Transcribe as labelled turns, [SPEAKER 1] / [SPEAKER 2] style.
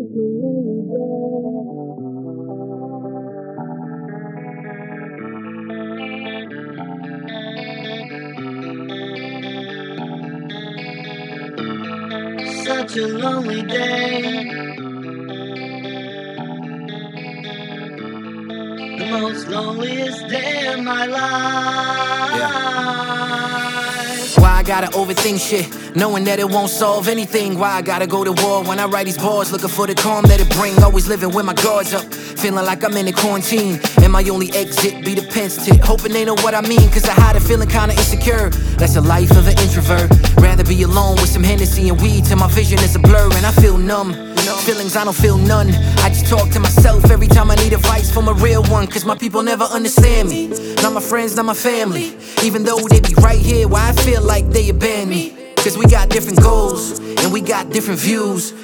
[SPEAKER 1] Such a lonely day, the most loneliest day of my life.
[SPEAKER 2] Why I gotta overthink shit, knowing that it won't solve anything? Why I gotta go to war when I write these bars, looking for the calm that it bring? Always living with my guards up, feeling like I'm in a quarantine, and my only exit be the pen tip. Hoping they know what I mean, cause I hide it feeling kinda insecure. That's the life of an introvert. Rather be alone with some Hennessy and weed till my vision is a blur and I feel numb. Feelings I don't feel none. I just talk to myself every time I need advice from a real one, cause my people never understand me. Not my friends, not my family, even though they be right here why I feel like they abandon me. Cause we got different goals and we got different views.